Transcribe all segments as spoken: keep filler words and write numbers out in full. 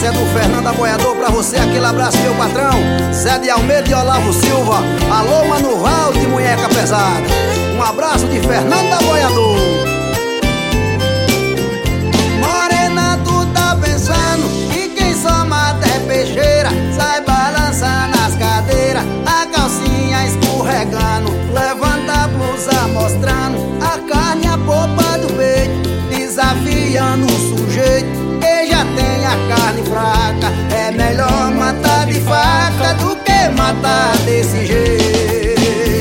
é do Fernando Aboiador. Pra você aquele abraço, meu patrão Zé de Almeida e Olavo Silva. Alô, Mano Val de Munheca Pesada. Um abraço de Fernando Aboiador. Morena, tu tá pensando que quem só mata é peixeira. Sai balançando as cadeiras, a calcinha escorregando, levanta a blusa mostrando a carne, a polpa do peito, desafiando o sujeito que já tem a carne fraca. É melhor matar de faca do que matar desse jeito.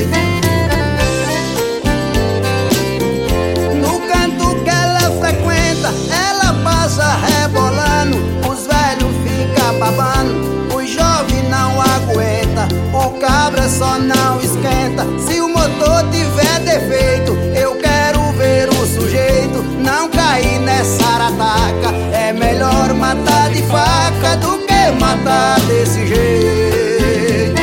No canto que ela frequenta, ela passa rebolando, os velhos ficam babando, os jovens não aguenta, o cabra só não esquenta. Se o motor tiver defeito, eu quero ver o sujeito não cair nessa arataca. É melhor matar de faca do que matar desse jeito.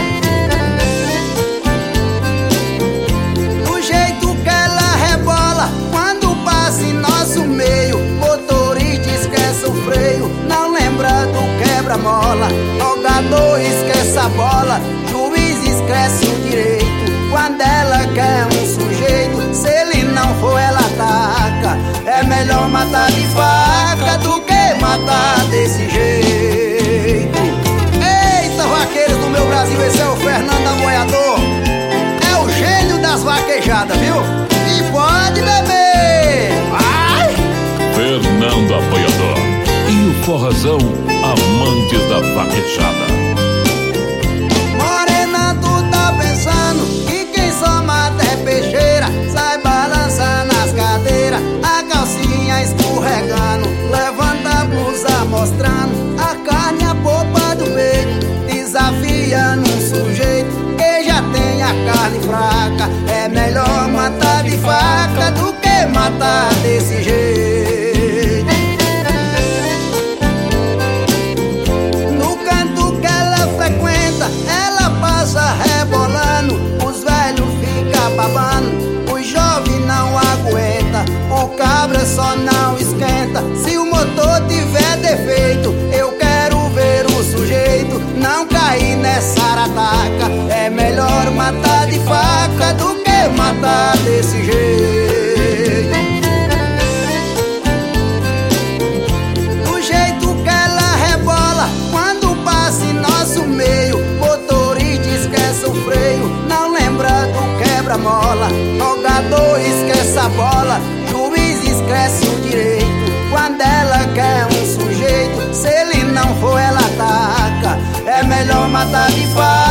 Do jeito que ela rebola quando passa em nosso meio, motorista esquece o freio, não lembra do quebra-mola, jogador esquece a bola, juiz esquece o direito. Quando ela quer um sujeito, se ele não for, ela ataca. É melhor matar de faca do que matar desse jeito. Eita, vaqueiros do meu Brasil, esse é o Fernando Aboiador. É o gênio das vaquejadas, viu? E pode beber! Vai! Fernando Aboiador e o forrazão, amantes da vaquejada. Morena, tu tá pensando que quem só mata é peixeira. Sai balançando as cadeiras, a calcinha escorregando, levanta a blusa mostrando a carne, a polpa do peito, desafiando um sujeito que já tem a carne fraca. É melhor matar de faca do que matar desse jeito. No canto que ela frequenta, ela passa rebolando, os velhos ficam babando, os jovens não aguenta, o cabra só não esquenta. Se o motor tiver defeito, eu quero ver o sujeito não cair nessa arataca. É melhor matar de faca do que matar desse jeito. Do jeito que ela rebola quando passa em nosso meio, motorista esquece o freio, não lembra do quebra-mola, jogador esquece a bola, juiz esquece o direito. Quando ela quer um sujeito, se ele não for, ela ataca. É melhor matar de faca